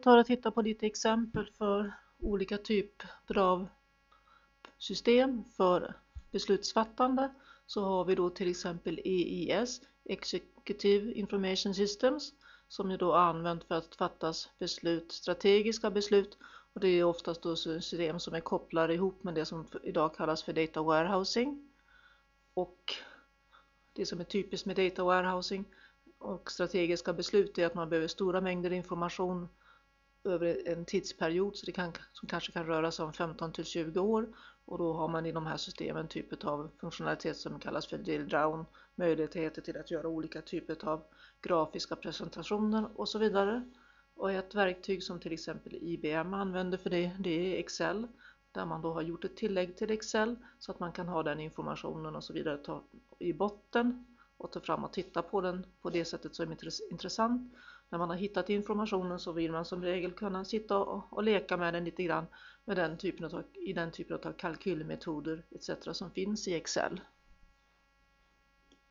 tar och tittar på lite exempel för olika typer av system för beslutsfattande, så har vi då till exempel EIS, Executive Information Systems, som är då använt för att fattas beslut, strategiska beslut, och det är oftast då system som är kopplade ihop med det som idag kallas för data warehousing. Och det som är typiskt med data warehousing och strategiska beslut är att man behöver stora mängder information över en tidsperiod, så som kanske kan röra sig om 15 till 20 år, och då har man i de här systemen typ av funktionalitet som kallas för drill down, möjligheter till att göra olika typer av grafiska presentationer och så vidare. Och ett verktyg som till exempel IBM använder för det är Excel, där man då har gjort ett tillägg till Excel så att man kan ha den informationen och så vidare ta i botten och ta fram och titta på den på det sättet som är intressant. När man har hittat informationen så vill man som regel kunna sitta och leka med den lite grann med den typen av kalkylmetoder etc. som finns i Excel.